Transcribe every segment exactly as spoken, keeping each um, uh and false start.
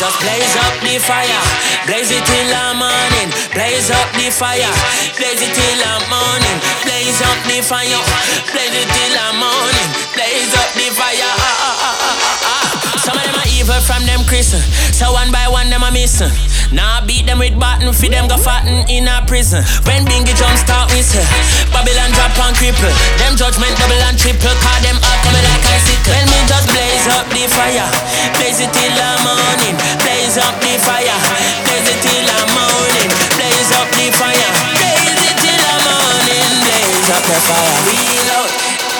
just blaze up the fire, blaze it till the morning. Blaze up the fire, blaze it till the morning. Blaze up the fire, blaze it till the morning. Blaze up the fire. Ah, ah, ah, ah, ah, ah. Some of them are evil from them Christian, so one by one them are missing. Now I beat them with baton, feed them go fatten in a prison. When Bingy jump start whistle, Babylon drop and cripple. Them judgment double and triple, call them up coming like icicle. When me just blaze up the fire, blaze it till the morning. Blaze up the fire, blaze it till the morning. Blaze up the fire, blaze it till the morning. Blaze up the fire, wheel out.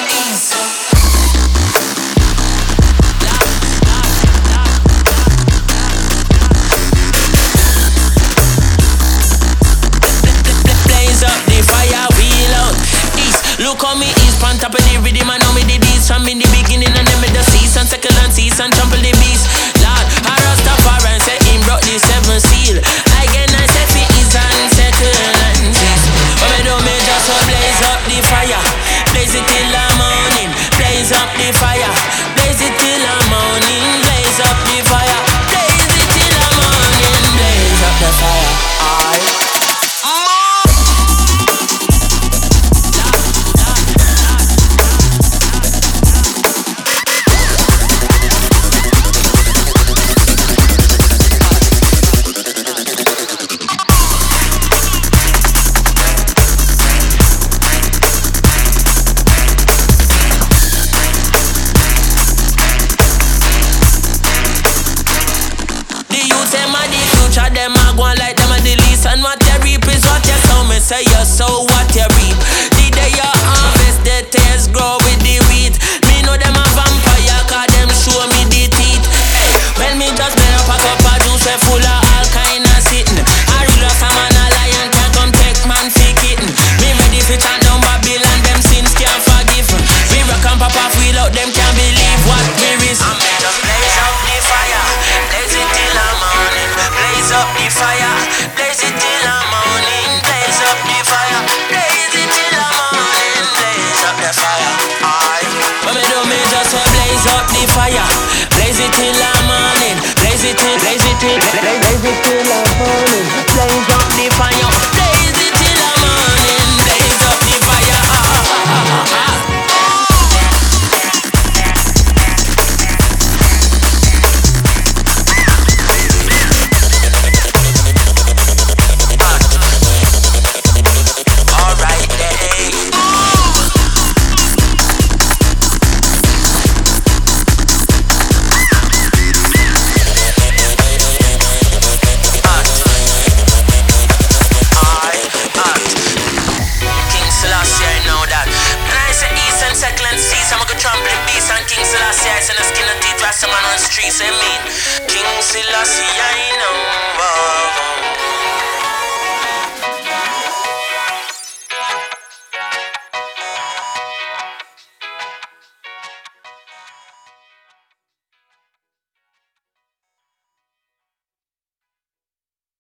Look how me is pan top of the rhythm. I know me the beats from in the beginning and then me the season, second and season, trample the beast. Lord, I Rastafari say him brought the seven seal. Again I say fi is and second and six. But me do me just so blaze up the fire, blaze it till the morning. Blaze up the fire, blaze it till the morning. Blaze up the fire, blaze it till the morning. Blaze up the fire. Aye. Them a go on like them a the least. And what you reap is what you sow. Me say you sow what you reap. The day you harvest, the tares grow with the wheat. Me know them a vampire, cause them show me the teeth. Hey, when me just made up a cup of juice, we full of all kind of sitting. I real a man a lion, can't come take man for kitten. Me ready for chant down Babylon, them sins can't forgive. Me rock and pop off wheel out, them can't believe what we risk. I may just blaze up the fire, blaze it till the morning. Blaze up the fire, blaze it till the morning. Blaze up the fire, blaze it till the morning. Blaze up the fire, aye. But me do me just say blaze up the fire, blaze it till the morning. Blaze it till, blaze it till, blaze it till the morning. Blaze up the fire, blaze it till the morning. Blaze up the fire, ah ah ah ah. King Selassie, I